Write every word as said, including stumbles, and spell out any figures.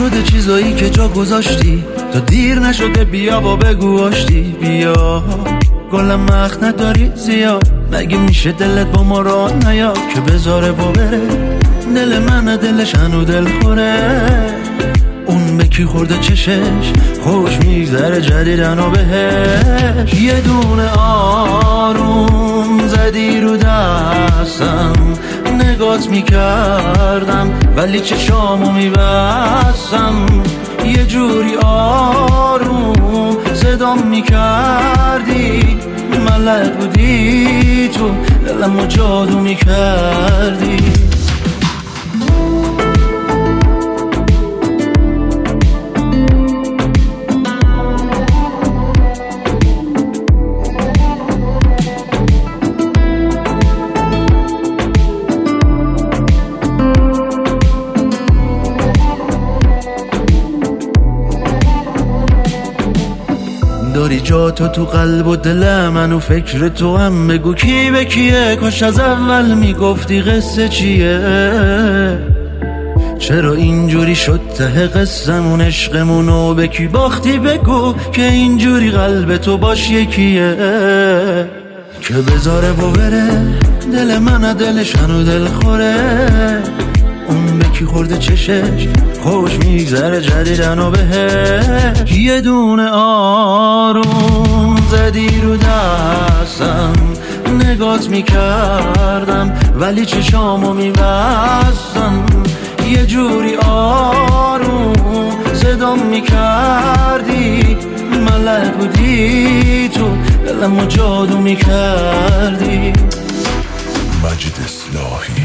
شده چیزایی که جا گذاشتی، تا دیر نشده بیا و بگو آشتی. بیا گلم مخ نداری زیاد، مگه میشه دلت با ما را نیا که بذاره و بره؟ دل من دلش هنو دل خوره، اون به کی خورده چشش خوش میگذره جدیدن و بهش. یه دونه آروم زدی رو دستم، نگات میکردم ولی چشامو میبستم. یه جوری آروم صدام میکردی، ملک بودی تو دلمو جادو میکردی. داری جا تو تو قلب و دل من و فکر تو هم، بگو کی به کیه؟ کاش از اول میگفتی قصه چیه. چرا اینجوری شد ته قصمون عشقمونو به کی باختی؟ بگو که اینجوری قلب تو باش یکیه که بذاره و بره. دل من دلش هنو دل خوره، اون به کی خورده چشش خوش میگذره جدیدن و بهش. یه دونه آروم زدی رو دستم، نگات میکردم ولی چشامو میبستم. یه جوری آروم صدام میکردی، ملک بودی تو دلمو جادو میکردی. مجید اصلاحی.